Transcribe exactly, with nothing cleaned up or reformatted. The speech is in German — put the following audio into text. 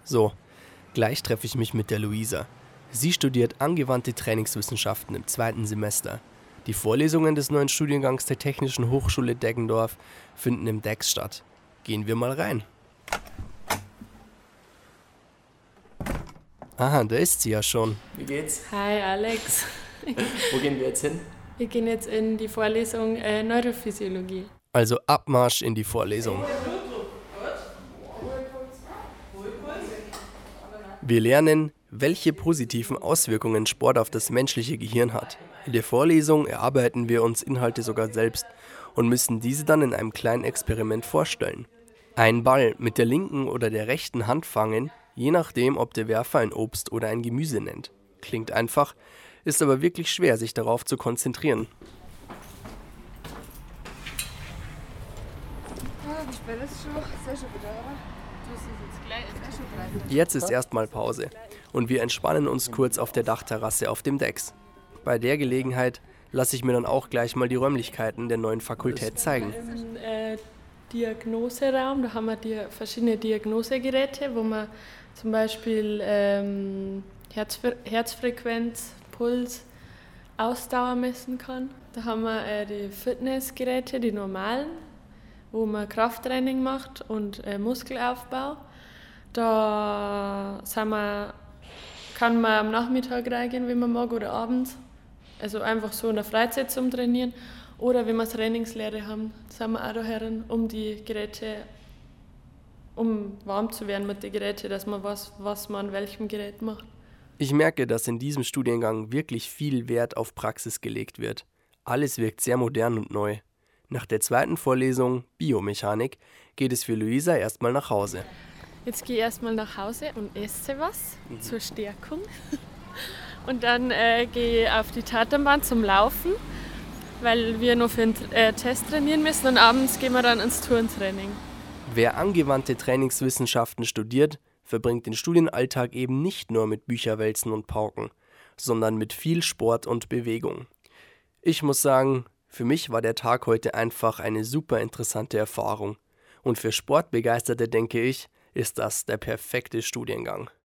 So, gleich treffe ich mich mit der Luisa. Sie studiert angewandte Trainingswissenschaften im zweiten Semester. Die Vorlesungen des neuen Studiengangs der Technischen Hochschule Deggendorf finden im D E X statt. Gehen wir mal rein. Aha, da ist sie ja schon. Wie geht's? Hi Alex. Wo gehen wir jetzt hin? Wir gehen jetzt in die Vorlesung äh, Neurophysiologie. Also Abmarsch in die Vorlesung. Wir lernen, welche positiven Auswirkungen Sport auf das menschliche Gehirn hat. In der Vorlesung erarbeiten wir uns Inhalte sogar selbst und müssen diese dann in einem kleinen Experiment vorstellen. Einen Ball mit der linken oder der rechten Hand fangen, je nachdem, ob der Werfer ein Obst oder ein Gemüse nennt. Klingt einfach, ist aber wirklich schwer, sich darauf zu konzentrieren. Jetzt ist erstmal Pause und wir entspannen uns kurz auf der Dachterrasse auf dem D E X. Bei der Gelegenheit lasse ich mir dann auch gleich mal die Räumlichkeiten der neuen Fakultät zeigen. Im äh, Diagnoseraum, da haben wir die verschiedene Diagnosegeräte, wo man zum Beispiel ähm, Herzfre- Herzfrequenz, Puls, Ausdauer messen kann. Da haben wir äh, die Fitnessgeräte, die normalen, wo man Krafttraining macht und äh, Muskelaufbau. Da sind wir, kann man am Nachmittag reingehen, wenn man mag, oder abends. Also einfach so in der Freizeit zum Trainieren. Oder wenn wir Trainingslehre haben, sind wir auch da herin, um die Geräte, um warm zu werden mit den Geräten, dass man weiß, was man an welchem Gerät macht. Ich merke, dass in diesem Studiengang wirklich viel Wert auf Praxis gelegt wird. Alles wirkt sehr modern und neu. Nach der zweiten Vorlesung, Biomechanik, geht es für Luisa erstmal nach Hause. Jetzt gehe ich erstmal nach Hause und esse was mhm. zur Stärkung. Und dann äh, gehe ich auf die Tatanbahn zum Laufen, weil wir nur für den äh, Test trainieren müssen. Und abends gehen wir dann ins Turntraining. Wer angewandte Trainingswissenschaften studiert, verbringt den Studienalltag eben nicht nur mit Bücherwälzen und Pauken, sondern mit viel Sport und Bewegung. Ich muss sagen, für mich war der Tag heute einfach eine super interessante Erfahrung. Und für Sportbegeisterte, denke ich, ist das der perfekte Studiengang.